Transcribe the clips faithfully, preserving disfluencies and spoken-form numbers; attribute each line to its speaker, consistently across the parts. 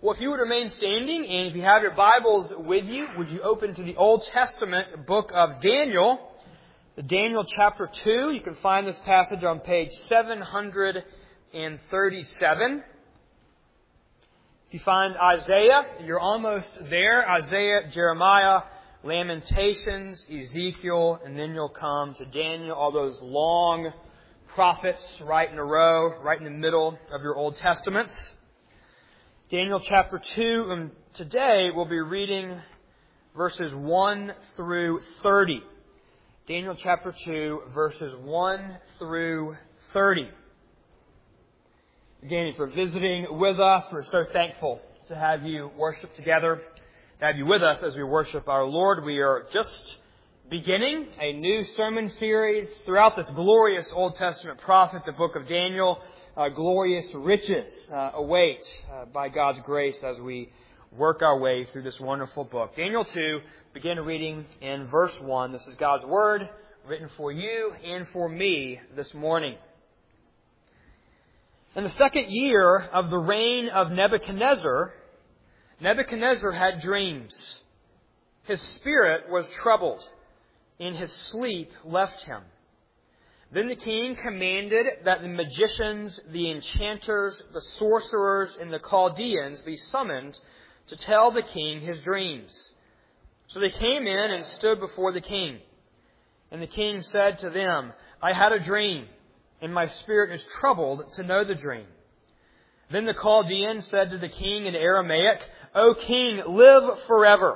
Speaker 1: Well, if you would remain standing, and if you have your Bibles with you, would you open to the Old Testament book of Daniel, Daniel chapter two. You can find this passage on page seven hundred thirty-seven. If you find Isaiah, you're almost there. Isaiah, Jeremiah, Lamentations, Ezekiel, and then you'll come to Daniel, all those long prophets right in a row, right in the middle of your Old Testaments. Daniel chapter two, and today we'll be reading verses one through thirty. Daniel chapter two, verses one through thirty. Again, if you're visiting with us, we're so thankful to have you worship together, to have you with us as we worship our Lord. We are just beginning a new sermon series throughout this glorious Old Testament prophet, the book of Daniel. Uh, glorious riches uh, await uh, by God's grace as we work our way through this wonderful book. Daniel two, begin reading in verse one. This is God's Word written for you and for me this morning. In the second year of the reign of Nebuchadnezzar, Nebuchadnezzar had dreams. His spirit was troubled, and his sleep left him. Then the king commanded that the magicians, the enchanters, the sorcerers, and the Chaldeans be summoned to tell the king his dreams. So they came in and stood before the king. And the king said to them, I had a dream, and my spirit is troubled to know the dream. Then the Chaldean said to the king in Aramaic, O king, live forever.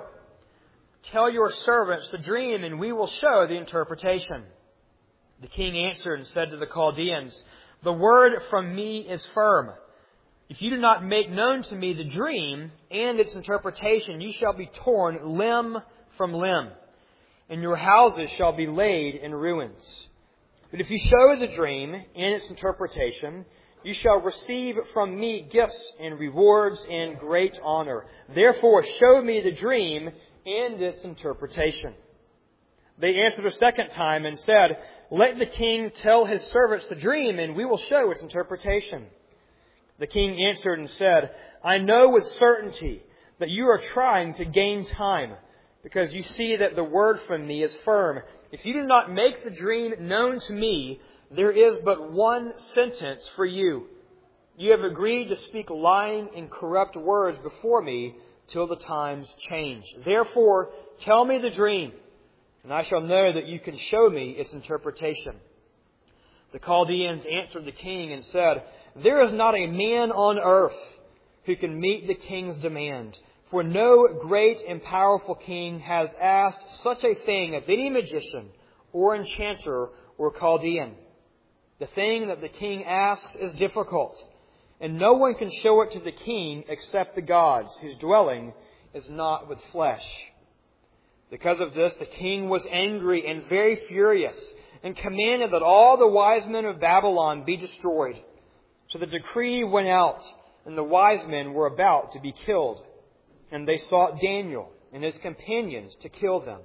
Speaker 1: Tell your servants the dream, and we will show the interpretation. The king answered and said to the Chaldeans, The word from me is firm. If you do not make known to me the dream and its interpretation, you shall be torn limb from limb, and your houses shall be laid in ruins. But if you show the dream and its interpretation, you shall receive from me gifts and rewards and great honor. Therefore, show me the dream and its interpretation. They answered a second time and said, Let the king tell his servants the dream, and we will show its interpretation. The king answered and said, I know with certainty that you are trying to gain time, because you see that the word from me is firm. If you do not make the dream known to me, there is but one sentence for you. You have agreed to speak lying and corrupt words before me till the times change. Therefore, tell me the dream, and I shall know that you can show me its interpretation. The Chaldeans answered the king and said, There is not a man on earth who can meet the king's demand, for no great and powerful king has asked such a thing of any magician or enchanter or Chaldean. The thing that the king asks is difficult, and no one can show it to the king except the gods, whose dwelling is not with flesh. Because of this, the king was angry and very furious, and commanded that all the wise men of Babylon be destroyed. So the decree went out, and the wise men were about to be killed. And they sought Daniel and his companions to kill them.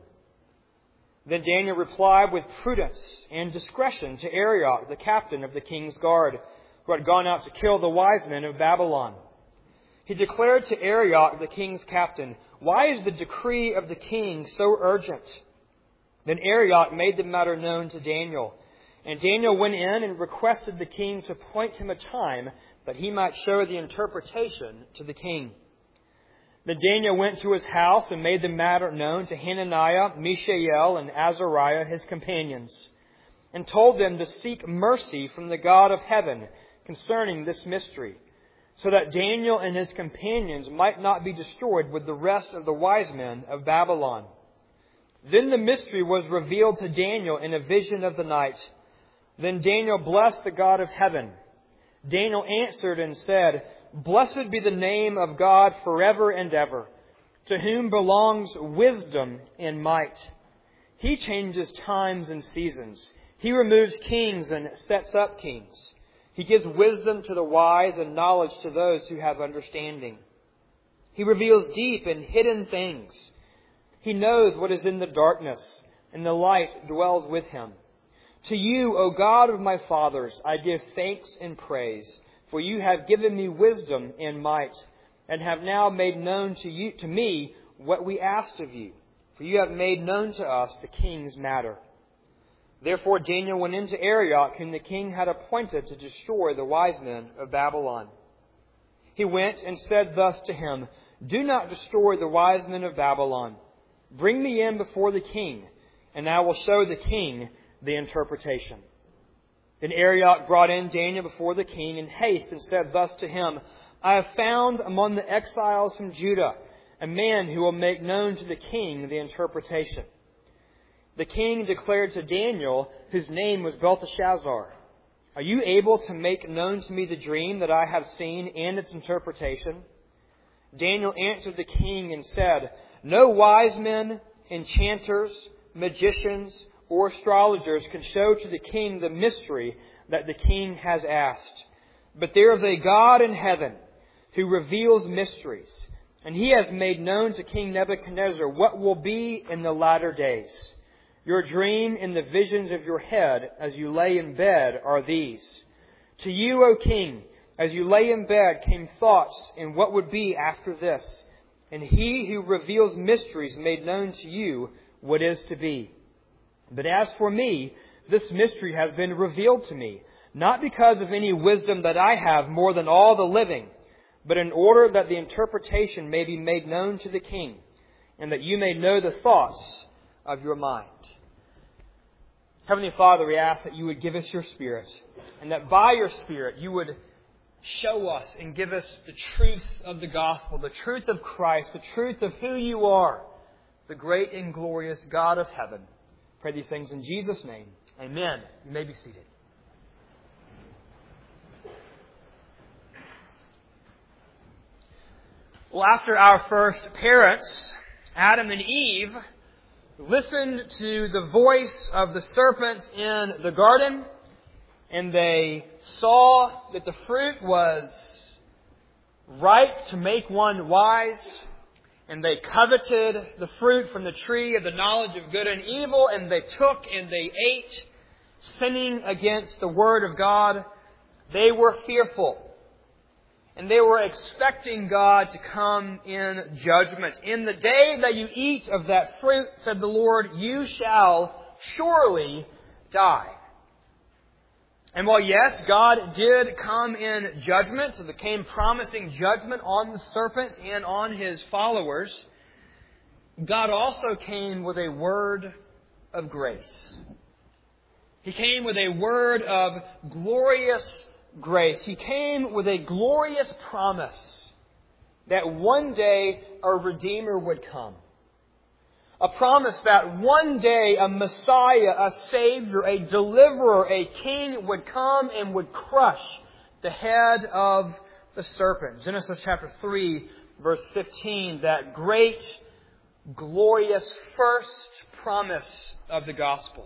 Speaker 1: Then Daniel replied with prudence and discretion to Arioch, the captain of the king's guard, who had gone out to kill the wise men of Babylon. He declared to Arioch, the king's captain, Why is the decree of the king so urgent? Then Arioch made the matter known to Daniel. And Daniel went in and requested the king to appoint him a time that he might show the interpretation to the king. Then Daniel went to his house and made the matter known to Hananiah, Mishael, and Azariah, his companions, and told them to seek mercy from the God of heaven concerning this mystery, so that Daniel and his companions might not be destroyed with the rest of the wise men of Babylon. Then the mystery was revealed to Daniel in a vision of the night. Then Daniel blessed the God of heaven. Daniel answered and said, Blessed be the name of God forever and ever, to whom belongs wisdom and might. He changes times and seasons. He removes kings and sets up kings. He gives wisdom to the wise and knowledge to those who have understanding. He reveals deep and hidden things. He knows what is in the darkness, and the light dwells with him. To you, O God of my fathers, I give thanks and praise, for you have given me wisdom and might, and have now made known to you, to me, what we asked of you. For you have made known to us the king's matter. Therefore Daniel went into Arioch, whom the king had appointed to destroy the wise men of Babylon. He went and said thus to him, Do not destroy the wise men of Babylon. Bring me in before the king, and I will show the king the interpretation. Then Arioch brought in Daniel before the king in haste and said thus to him, I have found among the exiles from Judah a man who will make known to the king the interpretation. The king declared to Daniel, whose name was Belteshazzar, Are you able to make known to me the dream that I have seen and its interpretation? Daniel answered the king and said, No wise men, enchanters, magicians, or astrologers can show to the king the mystery that the king has asked. But there is a God in heaven who reveals mysteries, and He has made known to King Nebuchadnezzar what will be in the latter days. Your dream and the visions of your head as you lay in bed are these. To you, O king, as you lay in bed came thoughts in what would be after this, and He who reveals mysteries made known to you what is to be. But as for me, this mystery has been revealed to me, not because of any wisdom that I have more than all the living, but in order that the interpretation may be made known to the king, and that you may know the thoughts of your mind. Heavenly Father, we ask that you would give us your Spirit, and that by your Spirit you would show us and give us the truth of the gospel, the truth of Christ, the truth of who you are, the great and glorious God of heaven. Pray these things in Jesus' name. Amen. You may be seated. Well, after our first parents, Adam and Eve, listened to the voice of the serpent in the garden, and they saw that the fruit was ripe to make one wise, and they coveted the fruit from the tree of the knowledge of good and evil, and they took and they ate, sinning against the Word of God. They were fearful. And they were expecting God to come in judgment. In the day that you eat of that fruit, said the Lord, you shall surely die. And while yes, God did come in judgment, so there came promising judgment on the serpent and on his followers, God also came with a word of grace. He came with a word of glorious grace. He came with a glorious promise that one day a Redeemer would come. A promise that one day a Messiah, a Savior, a Deliverer, a King would come and would crush the head of the serpent. Genesis chapter three, verse fifteen, that great, glorious first promise of the gospel.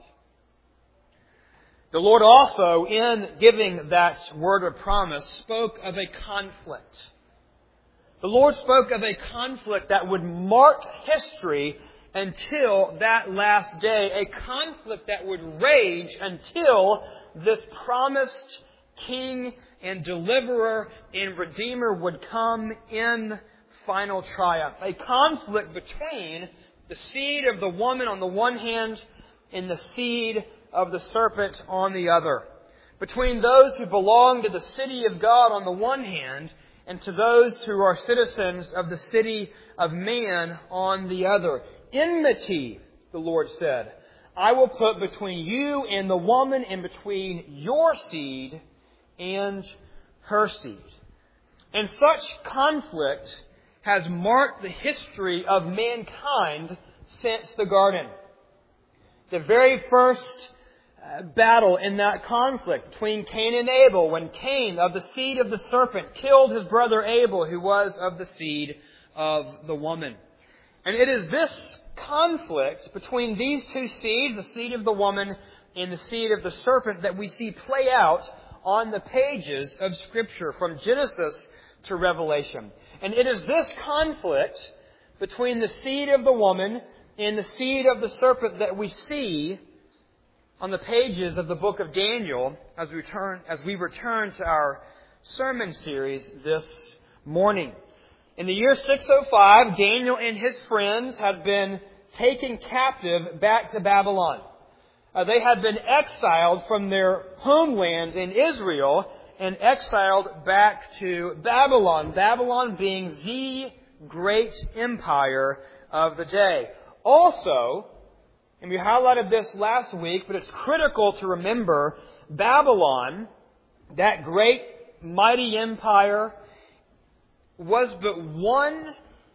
Speaker 1: The Lord also, in giving that word of promise, spoke of a conflict. The Lord spoke of a conflict that would mark history until that last day. A conflict that would rage until this promised King and Deliverer and Redeemer would come in final triumph. A conflict between the seed of the woman on the one hand and the seed of the serpent on the other. Between those who belong to the city of God on the one hand, and to those who are citizens of the city of man on the other. Enmity, the Lord said, I will put between you and the woman, and between your seed and her seed. And such conflict has marked the history of mankind since the garden. The very first battle in that conflict between Cain and Abel, when Cain, of the seed of the serpent, killed his brother Abel, who was of the seed of the woman. And it is this conflict between these two seeds, the seed of the woman and the seed of the serpent, that we see play out on the pages of Scripture from Genesis to Revelation. And it is this conflict between the seed of the woman and the seed of the serpent that we see on the pages of the book of Daniel as we return, as we return to our sermon series this morning. In the year six oh five, Daniel and his friends had been taken captive back to Babylon. Uh, they had been exiled from their homeland in Israel and exiled back to Babylon. Babylon being the great empire of the day. Also, and we highlighted this last week, but it's critical to remember, Babylon, that great mighty empire, was but one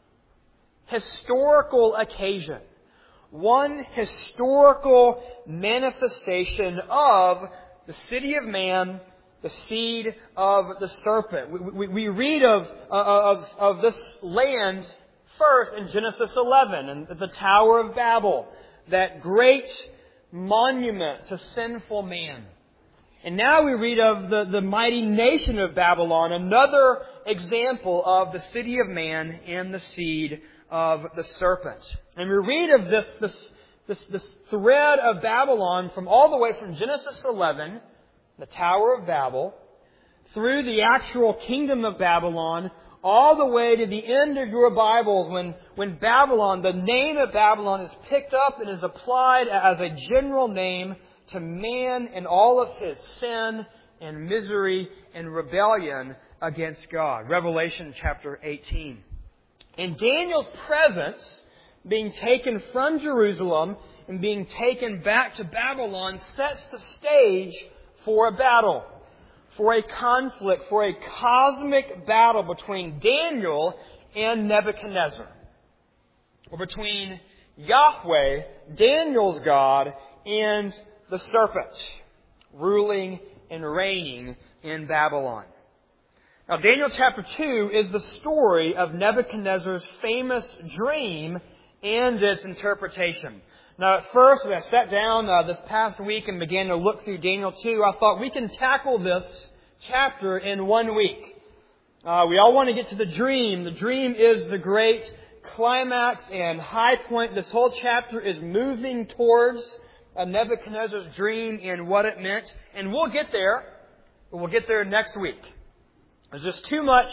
Speaker 1: historical occasion, one historical manifestation of the city of man, the seed of the serpent. We, we, we read of, of, of this land first in Genesis eleven, and the Tower of Babel, that great monument to sinful man. And now we read of the, the mighty nation of Babylon, another example of the city of man and the seed of the serpent. And we read of this, this, this, this thread of Babylon from all the way from Genesis eleven, the Tower of Babel, through the actual kingdom of Babylon, all the way to the end of your Bibles when, when Babylon, the name of Babylon, is picked up and is applied as a general name to man and all of his sin and misery and rebellion against God. Revelation chapter eighteen. And Daniel's presence, being taken from Jerusalem and being taken back to Babylon, sets the stage for a battle, for a conflict, for a cosmic battle between Daniel and Nebuchadnezzar, or between Yahweh, Daniel's God, and the serpent, ruling and reigning in Babylon. Now, Daniel chapter two is the story of Nebuchadnezzar's famous dream and its interpretation. Now, at first, as I sat down uh, this past week and began to look through Daniel two, I thought we can tackle this chapter in one week. Uh, we all want to get to the dream. The dream is the great climax and high point. This whole chapter is moving towards uh, Nebuchadnezzar's dream and what it meant. And we'll get there, but we'll get there next week. There's just too much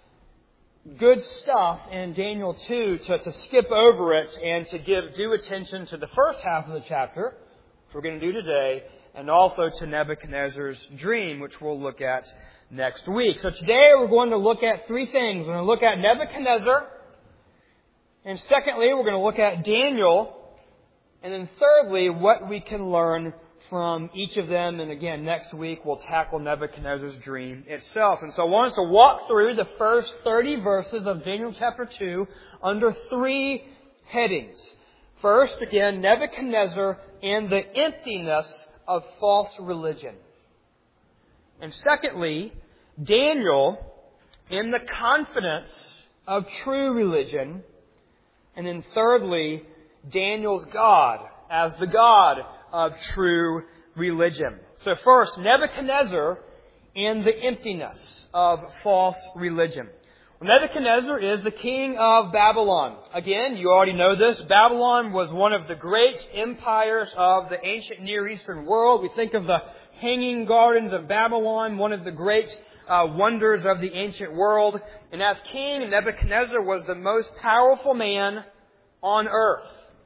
Speaker 1: good stuff in Daniel two to, to skip over it and to give due attention to the first half of the chapter, which we're going to do today, and also to Nebuchadnezzar's dream, which we'll look at next week. So today we're going to look at three things. We're going to look at Nebuchadnezzar, and secondly, we're going to look at Daniel, and then thirdly, what we can learn from each of them. And again, next week we'll tackle Nebuchadnezzar's dream itself. And so I want us to walk through the first thirty verses of Daniel chapter two under three headings. First, again, Nebuchadnezzar and the emptiness of false religion. And secondly, Daniel in the confidence of true religion. And then thirdly, Daniel's God as the God of true religion. So first, Nebuchadnezzar and the emptiness of false religion. Well, Nebuchadnezzar is the king of Babylon. Again, you already know this. Babylon was one of the great empires of the ancient Near Eastern world. We think of the Hanging Gardens of Babylon, one of the great uh, wonders of the ancient world. And as king, Nebuchadnezzar was the most powerful man on earth.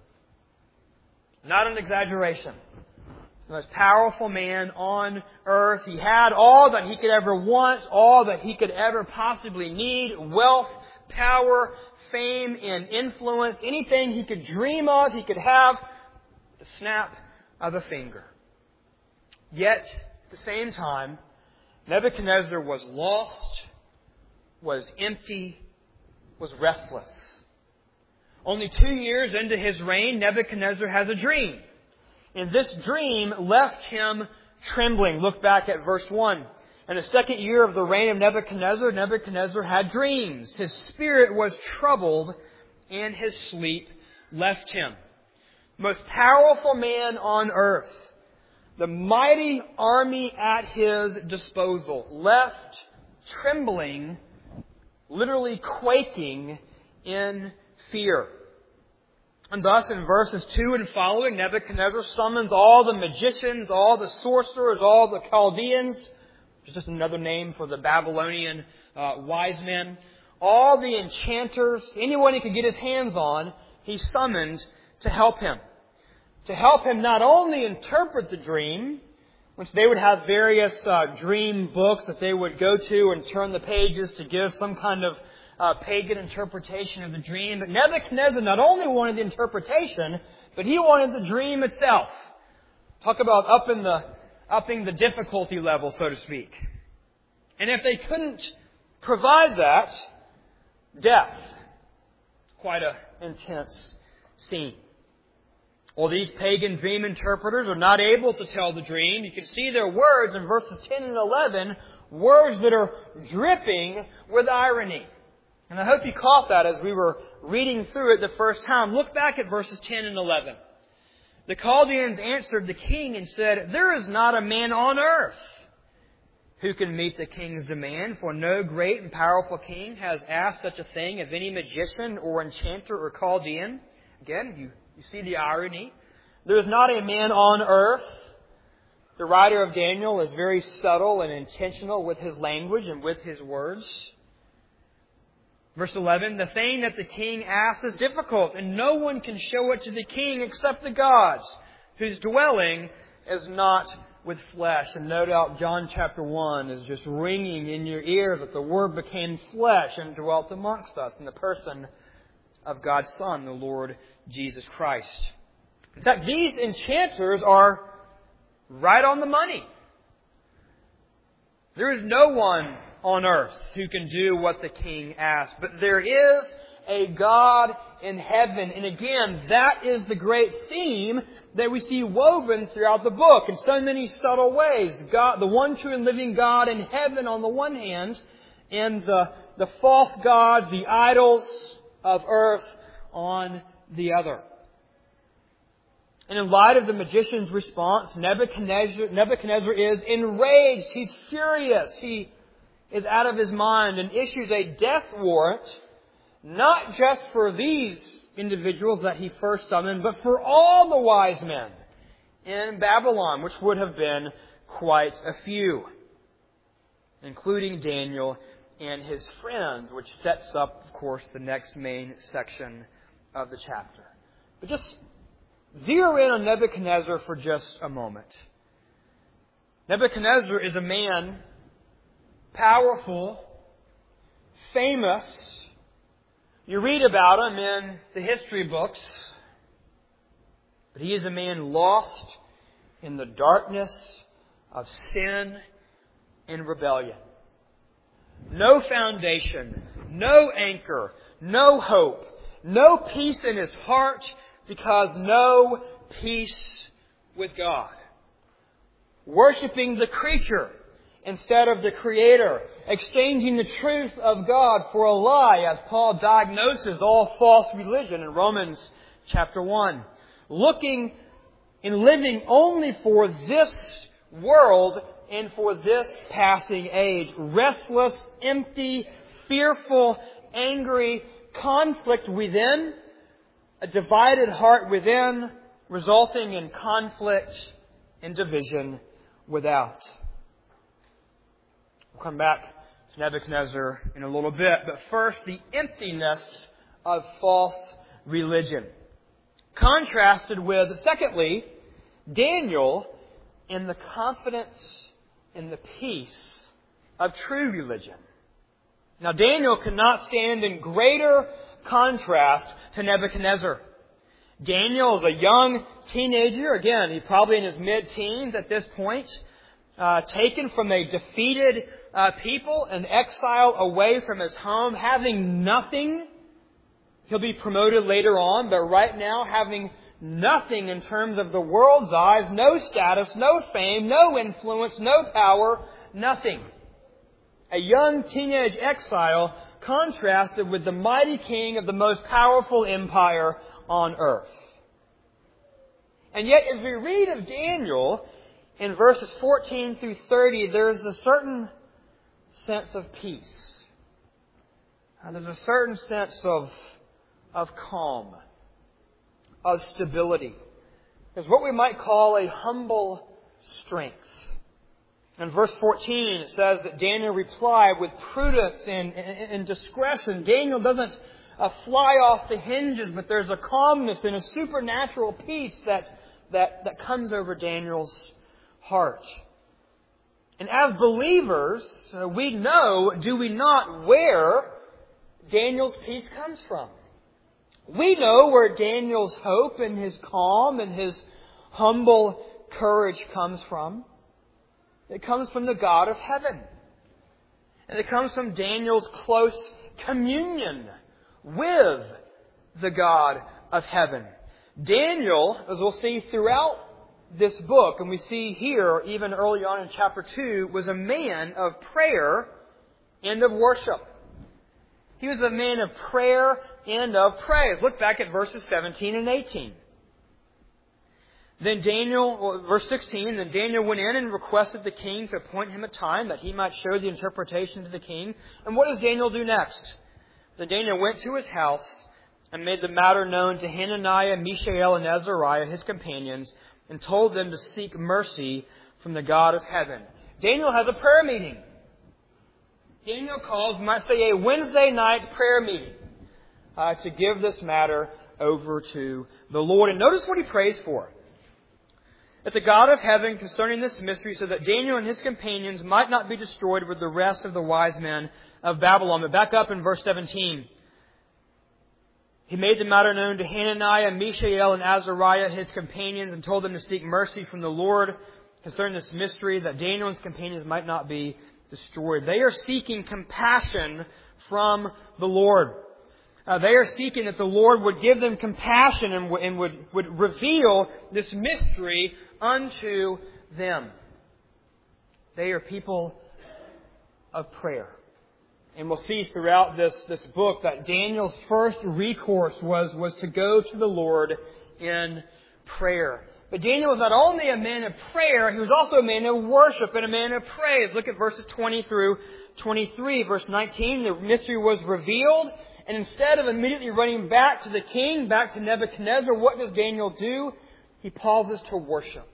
Speaker 1: Not an exaggeration. He's the most powerful man on earth. He had all that he could ever want, all that he could ever possibly need: wealth, power, fame, and influence. Anything he could dream of, he could have at the snap of a finger. Yet, at the same time, Nebuchadnezzar was lost, was empty, was restless. Only two years into his reign, Nebuchadnezzar has a dream. And this dream left him trembling. Look back at verse one. In the second year of the reign of Nebuchadnezzar, Nebuchadnezzar had dreams. His spirit was troubled, and his sleep left him. Most powerful man on earth, the mighty army at his disposal, left trembling, literally quaking in fear. And thus, in verses two and following, Nebuchadnezzar summons all the magicians, all the sorcerers, all the Chaldeans, which is just another name for the Babylonian uh, wise men, all the enchanters, anyone he could get his hands on, he summoned to help him. To help him not only interpret the dream, which they would have various uh, dream books that they would go to and turn the pages to give some kind of uh, pagan interpretation of the dream. But Nebuchadnezzar not only wanted the interpretation, but he wanted the dream itself. Talk about upping the, upping the difficulty level, so to speak. And if they couldn't provide that, death. Quite an intense scene. Well, these pagan dream interpreters are not able to tell the dream. You can see their words in verses ten and eleven, words that are dripping with irony. And I hope you caught that as we were reading through it the first time. Look back at verses ten and eleven. The Chaldeans answered the king and said, "There is not a man on earth who can meet the king's demand, for no great and powerful king has asked such a thing of any magician or enchanter or Chaldean." Again, you, you see the irony. There is not a man on earth. The writer of Daniel is very subtle and intentional with his language and with his words. Verse eleven, "The thing that the king asks is difficult, and no one can show it to the king except the gods, whose dwelling is not with flesh." And no doubt John chapter one is just ringing in your ears that the Word became flesh and dwelt amongst us in the person of God's Son, the Lord Jesus Christ. In fact, these enchanters are right on the money. There is no one on earth who can do what the king asks. But there is a God in heaven. And again, that is the great theme that we see woven throughout the book in so many subtle ways. God, the one true and living God in heaven on the one hand, and the, the false gods, the idols of earth on the other. And in light of the magician's response, Nebuchadnezzar, Nebuchadnezzar is enraged. He's furious. He is out of his mind and issues a death warrant, not just for these individuals that he first summoned, but for all the wise men in Babylon, which would have been quite a few, including Daniel and his friends, which sets up, of course, the next main section of the chapter. But just zero in on Nebuchadnezzar for just a moment. Nebuchadnezzar is a man powerful, famous. You read about him in the history books. But he is a man lost in the darkness of sin and rebellion. No foundation, no anchor, no hope, no peace in his heart, because no peace with God. Worshipping the creature instead of the Creator. Exchanging the truth of God for a lie, as Paul diagnoses all false religion in Romans chapter one. Looking and living only for this world and for this passing age. Restless, empty, fearful, angry, conflict within, a divided heart within, resulting in conflict and division without. We'll come back to Nebuchadnezzar in a little bit. But first, the emptiness of false religion. Contrasted with, secondly, Daniel in the confidence and the peace of true religion. Now, Daniel cannot stand in greater contrast to Nebuchadnezzar. Daniel is a young teenager. Again, he's probably in his mid-teens at this point. Uh, taken from a defeated uh, people and exile away from his home, having nothing. He'll be promoted later on, but right now having nothing in terms of the world's eyes, no status, no fame, no influence, no power, nothing. A young teenage exile contrasted with the mighty king of the most powerful empire on earth. And yet, as we read of Daniel, in verses fourteen through thirty, there's a certain sense of peace. And there's a certain sense of, of calm, of stability. There's what we might call a humble strength. In verse fourteen, it says that Daniel replied with prudence and, and, and discretion. Daniel doesn't uh, fly off the hinges, but there's a calmness and a supernatural peace that, that, that comes over Daniel's heart. And as believers, uh, we know, do we not, where Daniel's peace comes from? We know where Daniel's hope and his calm and his humble courage comes from. It comes from the God of heaven. And it comes from Daniel's close communion with the God of heaven. Daniel, as we'll see throughout this book, and we see here, even early on in chapter two, was a man of prayer and of worship. He was a man of prayer and of praise. Look back at verses seventeen and eighteen. Then Daniel, verse sixteen, then Daniel went in and requested the king to appoint him a time that he might show the interpretation to the king. And what does Daniel do next? Then Daniel went to his house and made the matter known to Hananiah, Mishael, and Azariah, his companions, and told them to seek mercy from the God of heaven. Daniel has a prayer meeting. Daniel calls, we might say, a Wednesday night prayer meeting uh, to give this matter over to the Lord. And notice what he prays for. That the God of heaven concerning this mystery, so that Daniel and his companions might not be destroyed with the rest of the wise men of Babylon. But back up in verse seventeen. He made the matter known to Hananiah, Mishael, and Azariah, his companions, and told them to seek mercy from the Lord concerning this mystery, that Daniel and his companions might not be destroyed. They are seeking compassion from the Lord. Uh, they are seeking that the Lord would give them compassion and, w- and would, would reveal this mystery unto them. They are people of prayer. And we'll see throughout this, this book that Daniel's first recourse was, was to go to the Lord in prayer. But Daniel was not only a man of prayer, he was also a man of worship and a man of praise. Look at verses twenty through twenty-three. Verse nineteen, the mystery was revealed. And instead of immediately running back to the king, back to Nebuchadnezzar, what does Daniel do? He pauses to worship.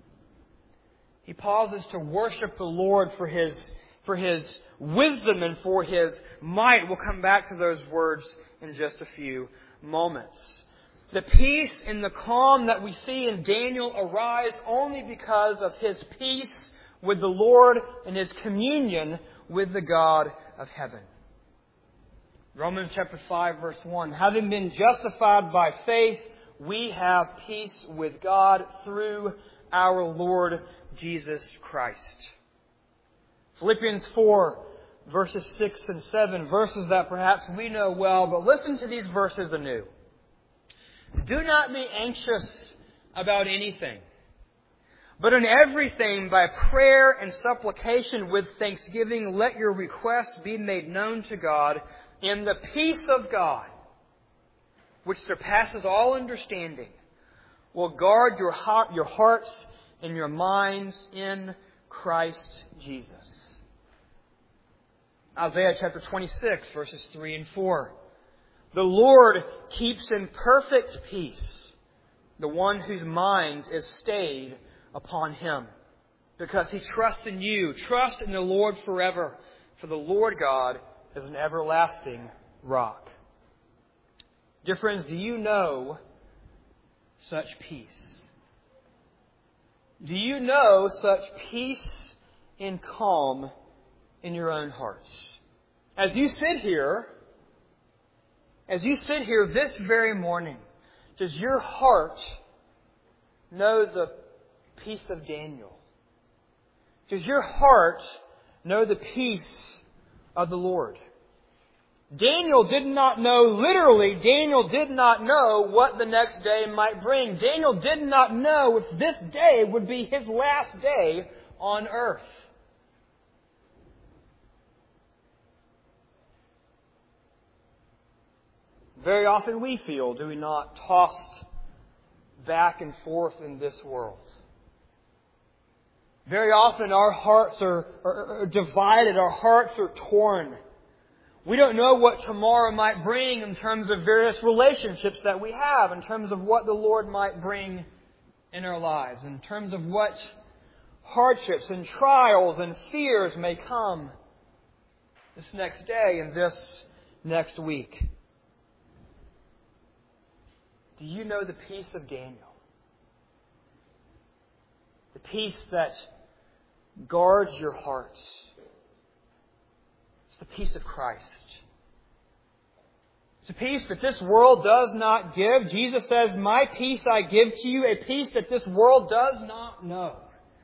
Speaker 1: He pauses to worship the Lord for His, for His wisdom and for His might. We'll come back to those words in just a few moments. The peace and the calm that we see in Daniel arise only because of his peace with the Lord and his communion with the God of heaven. Romans chapter five, verse one. Having been justified by faith, we have peace with God through our Lord Jesus Christ. Philippians four, verses six and seven, verses that perhaps we know well, but listen to these verses anew. Do not be anxious about anything, but in everything by prayer and supplication with thanksgiving, let your requests be made known to God. In the peace of God, which surpasses all understanding, will guard your heart, your hearts and your minds in Christ Jesus. Isaiah chapter twenty-six, verses three and four. The Lord keeps in perfect peace the one whose mind is stayed upon Him, because he trusts in you. Trust in the Lord forever, for the Lord God is an everlasting rock. Dear friends, do you know such peace? Do you know such peace and calm in your own hearts? As you sit here, as you sit here this very morning, does your heart know the peace of Daniel? Does your heart know the peace of the Lord? Daniel did not know, literally, Daniel did not know what the next day might bring. Daniel did not know if this day would be his last day on earth. Very often we feel, do we not, tossed back and forth in this world. Very often our hearts are, are, are divided, our hearts are torn. We don't know what tomorrow might bring in terms of various relationships that we have, in terms of what the Lord might bring in our lives, in terms of what hardships and trials and fears may come this next day and this next week. Do you know the peace of Daniel? The peace that guards your hearts. It's the peace of Christ. It's a peace that this world does not give. Jesus says, "My peace I give to you, a peace that this world does not know."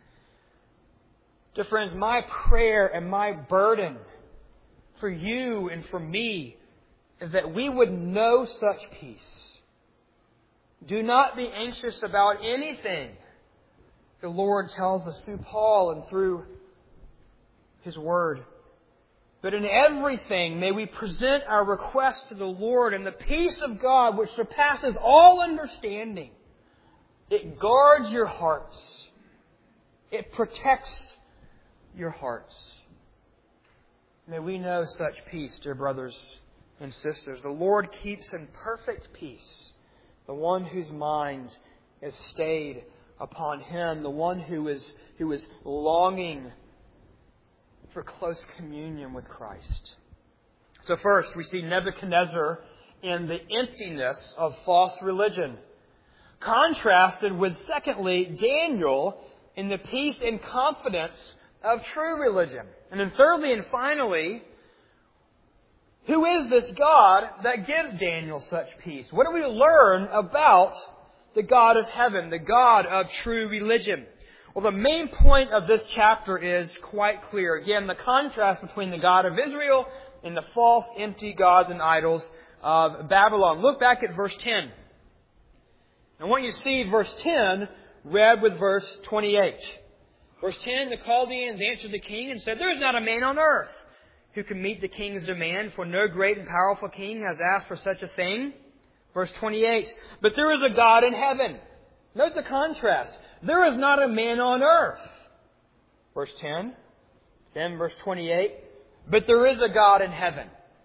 Speaker 1: Dear friends, my prayer and my burden for you and for me is that we would know such peace. Do not be anxious about anything. The Lord tells us through Paul and through His Word. But in everything, may we present our requests to the Lord, and the peace of God, which surpasses all understanding, it guards your hearts. It protects your hearts. May we know such peace, dear brothers and sisters. The Lord keeps in perfect peace the one whose mind is stayed upon Him, the one who is, who is longing for close communion with Christ. So first, we see Nebuchadnezzar in the emptiness of false religion, contrasted with, secondly, Daniel in the peace and confidence of true religion. And then thirdly and finally, who is this God that gives Daniel such peace? What do we learn about the God of heaven, the God of true religion? Well, the main point of this chapter is quite clear. Again, the contrast between the God of Israel and the false, empty gods and idols of Babylon. Look back at verse ten. I want you to see verse ten read with verse twenty-eight. Verse ten, the Chaldeans answered the king and said, "There is not a man on earth who can meet the king's demand, for no great and powerful king has asked for such a thing." Verse twenty-eight, "But there is a God in heaven." Note the contrast. "There is not a man on earth." Verse ten. Then verse twenty-eight. "But there is a God in heaven,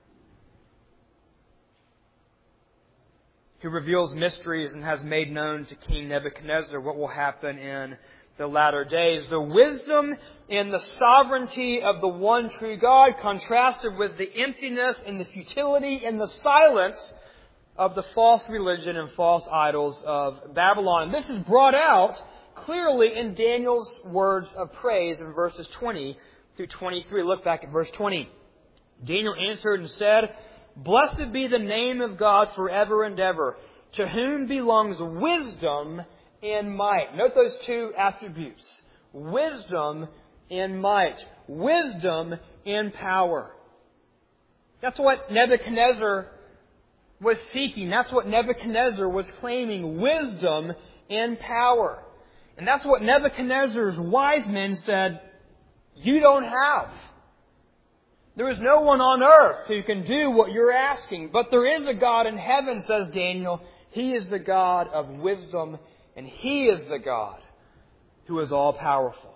Speaker 1: who reveals mysteries and has made known to King Nebuchadnezzar what will happen in the latter days." The wisdom and the sovereignty of the one true God contrasted with the emptiness and the futility and the silence of the false religion and false idols of Babylon. And this is brought out clearly in Daniel's words of praise in verses twenty through twenty-three. Look back at verse twenty. "Daniel answered and said, 'Blessed be the name of God forever and ever, to whom belongs wisdom and might.'" Note those two attributes. Wisdom and might. Wisdom and power. That's what Nebuchadnezzar was seeking. That's what Nebuchadnezzar was claiming. Wisdom and power. And that's what Nebuchadnezzar's wise men said, "You don't have. There is no one on earth who can do what you're asking. But there is a God in heaven," says Daniel. "He is the God of wisdom, and He is the God who is all-powerful."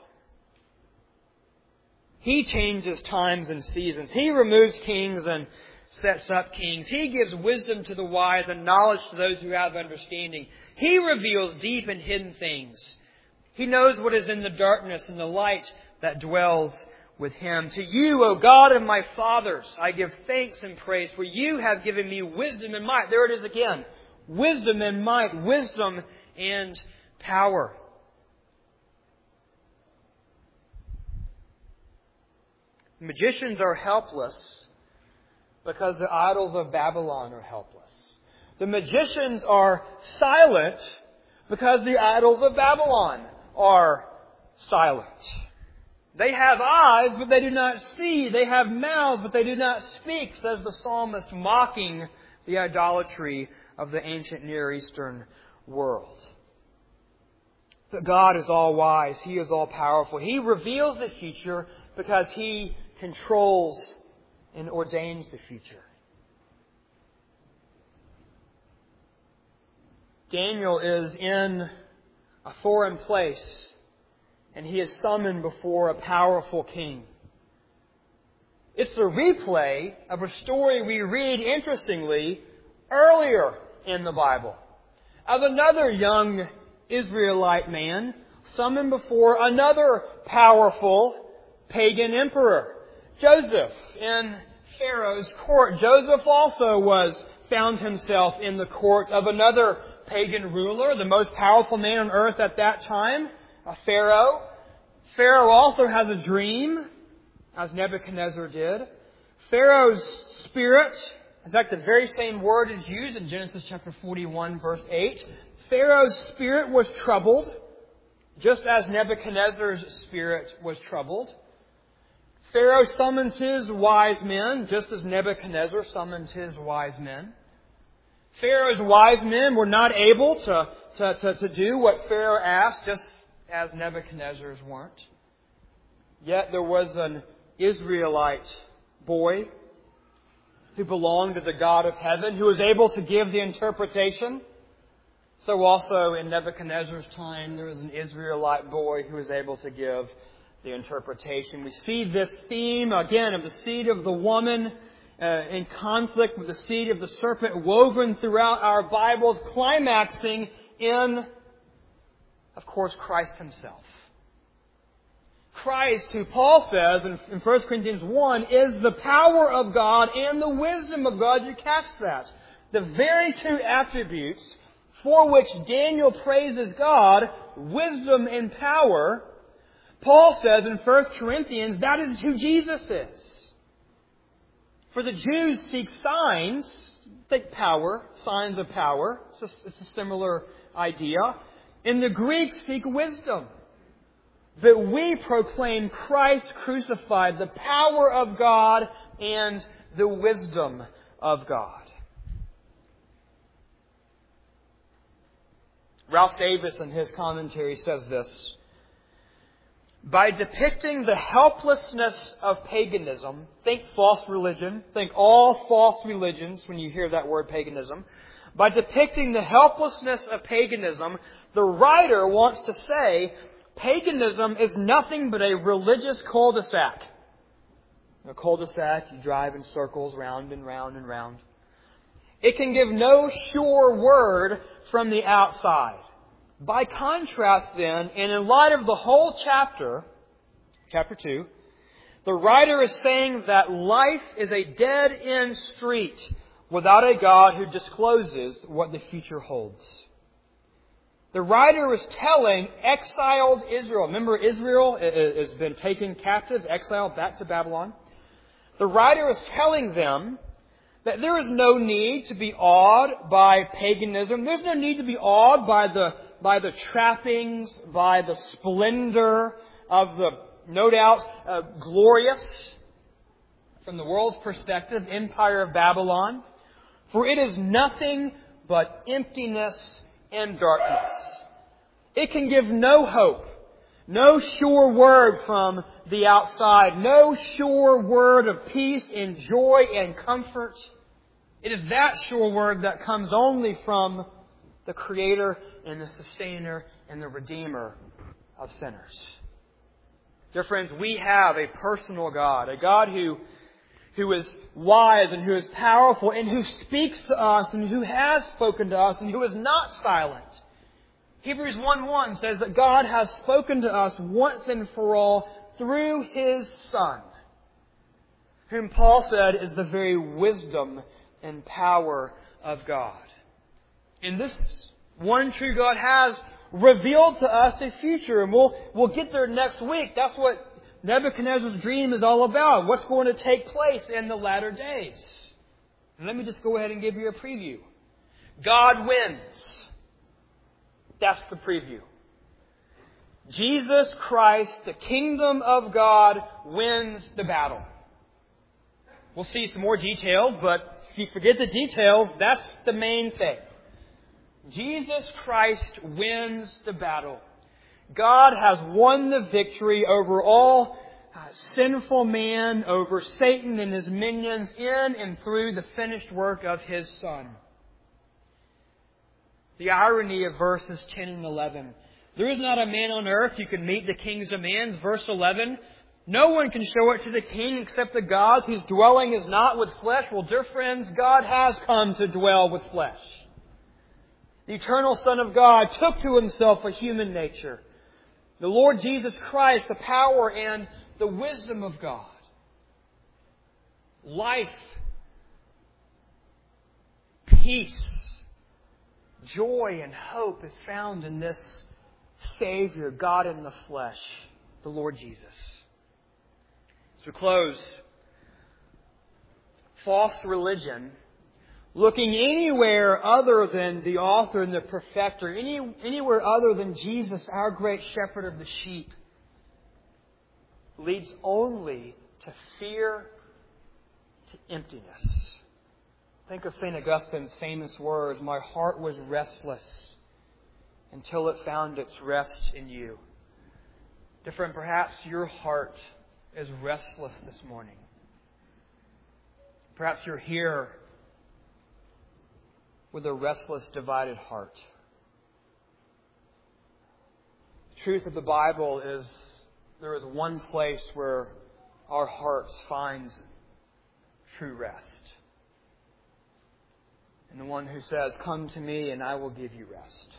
Speaker 1: He changes times and seasons. He removes kings and sets up kings. He gives wisdom to the wise and knowledge to those who have understanding. He reveals deep and hidden things. He knows what is in the darkness, and the light that dwells with Him. "To you, O God of my fathers, I give thanks and praise, for you have given me wisdom and might." There it is again. Wisdom and might. Wisdom and power. Magicians are helpless because the idols of Babylon are helpless. The magicians are silent because the idols of Babylon are silent. They have eyes, but they do not see. They have mouths, but they do not speak, says the psalmist, mocking the idolatry of the ancient Near Eastern world. But God is all-wise. He is all-powerful. He reveals the future because He controls and ordains the future. Daniel is in a foreign place, and he is summoned before a powerful king. It's a replay of a story we read, interestingly, earlier in the Bible, of another young Israelite man summoned before another powerful pagan emperor, Joseph, in Pharaoh's court. Joseph also was found himself in the court of another pagan ruler, the most powerful man on earth at that time, a Pharaoh. Pharaoh also has a dream, as Nebuchadnezzar did. Pharaoh's spirit, in fact, the very same word is used in Genesis chapter forty-one, verse eight. Pharaoh's spirit was troubled, just as Nebuchadnezzar's spirit was troubled. Pharaoh summons his wise men, just as Nebuchadnezzar summons his wise men. Pharaoh's wise men were not able to, to, to, to do what Pharaoh asked, just as Nebuchadnezzar's weren't. Yet there was an Israelite boy who belonged to the God of heaven, who was able to give the interpretation. So also in Nebuchadnezzar's time, there was an Israelite boy who was able to give the interpretation. We see this theme, again, of the seed of the woman uh, in conflict with the seed of the serpent woven throughout our Bibles, climaxing in, of course, Christ Himself. Christ, who Paul says in, in First Corinthians one, is the power of God and the wisdom of God. You catch that. The very two attributes for which Daniel praises God, wisdom and power, Paul says in First Corinthians, that is who Jesus is. For the Jews seek signs, think power, signs of power. It's a, it's a similar idea. And the Greeks seek wisdom. But we proclaim Christ crucified, the power of God and the wisdom of God. Ralph Davis in his commentary says this: by depicting the helplessness of paganism, think false religion, think all false religions when you hear that word paganism. By depicting the helplessness of paganism, the writer wants to say paganism is nothing but a religious cul-de-sac. A cul-de-sac, you drive in circles round and round and round. It can give no sure word from the outside. By contrast then, and in light of the whole chapter, chapter two, the writer is saying that life is a dead-end street without a God who discloses what the future holds. The writer is telling exiled Israel. Remember, Israel has been taken captive, exiled back to Babylon. The writer is telling them that there is no need to be awed by paganism. There's no need to be awed by the, by the trappings, by the splendor of the, no doubt, uh, glorious, from the world's perspective, Empire of Babylon. For it is nothing but emptiness and darkness. It can give no hope, no sure word from the outside, no sure word of peace and joy and comfort. It is that sure word that comes only from the Creator and the Sustainer and the Redeemer of sinners. Dear friends, we have a personal God, a God who who is wise and who is powerful and who speaks to us and who has spoken to us and who is not silent. Hebrews one one says that God has spoken to us once and for all through His Son, whom Paul said is the very wisdom and power of God. And this one true God has revealed to us the future, and we'll, we'll get there next week. That's what Nebuchadnezzar's dream is all about. What's going to take place in the latter days. And let me just go ahead and give you a preview. God wins. That's the preview. Jesus Christ, the kingdom of God, wins the battle. We'll see some more details, but if you forget the details, that's the main thing. Jesus Christ wins the battle. God has won the victory over all uh, sinful man, over Satan and his minions, in and through the finished work of His Son. The irony of verses ten and eleven. There is not a man on earth who can meet the king's demands. Verse eleven. No one can show it to the king except the gods whose dwelling is not with flesh. Well, dear friends, God has come to dwell with flesh. The eternal Son of God took to Himself a human nature. The Lord Jesus Christ, the power and the wisdom of God. Life, peace, joy, and hope is found in this Savior, God in the flesh, the Lord Jesus. To close, false religion, looking anywhere other than the author and the perfecter, any, anywhere other than Jesus, our great shepherd of the sheep, leads only to fear, to emptiness. Think of Saint Augustine's famous words, "My heart was restless until it found its rest in you." Different, perhaps your heart is restless this morning. Perhaps you're here with a restless, divided heart. The truth of the Bible is there is one place where our hearts find true rest. And the one who says, "Come to me and I will give you rest."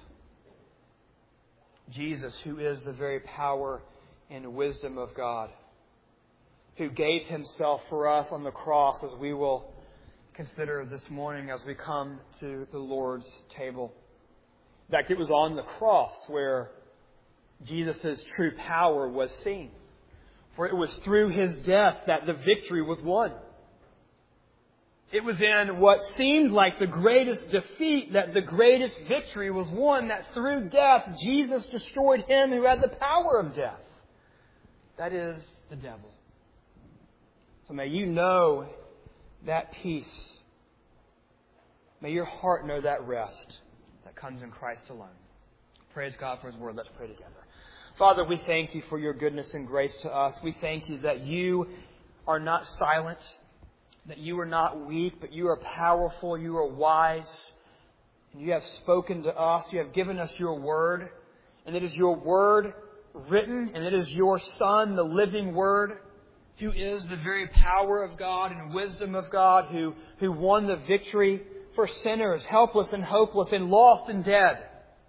Speaker 1: Jesus, who is the very power and wisdom of God, who gave Himself for us on the cross, as we will consider this morning as we come to the Lord's table. In fact, it was on the cross where Jesus' true power was seen. For it was through His death that the victory was won. It was in what seemed like the greatest defeat that the greatest victory was won, that through death Jesus destroyed him who had the power of death. That is the devil. So may you know that peace. May your heart know that rest that comes in Christ alone. Praise God for His Word. Let's pray together. Father, we thank You for Your goodness and grace to us. We thank You that You are not silent, that You are not weak, but You are powerful, You are wise, and You have spoken to us. You have given us Your Word, and it is Your Word written, and it is Your Son, the living Word, who is the very power of God and wisdom of God, who, who won the victory for sinners, helpless and hopeless and lost and dead.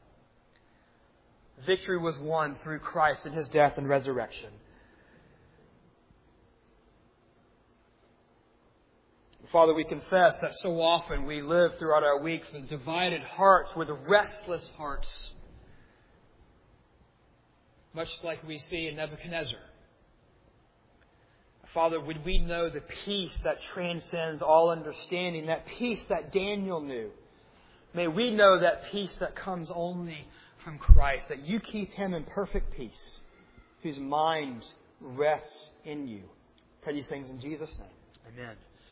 Speaker 1: Victory was won through Christ and His death and resurrection. Father, we confess that so often we live throughout our weeks with divided hearts, with restless hearts, much like we see in Nebuchadnezzar. Father, would we know the peace that transcends all understanding, that peace that Daniel knew. May we know that peace that comes only from Christ, that You keep Him in perfect peace, whose mind rests in You. Pray these things in Jesus' name. Amen.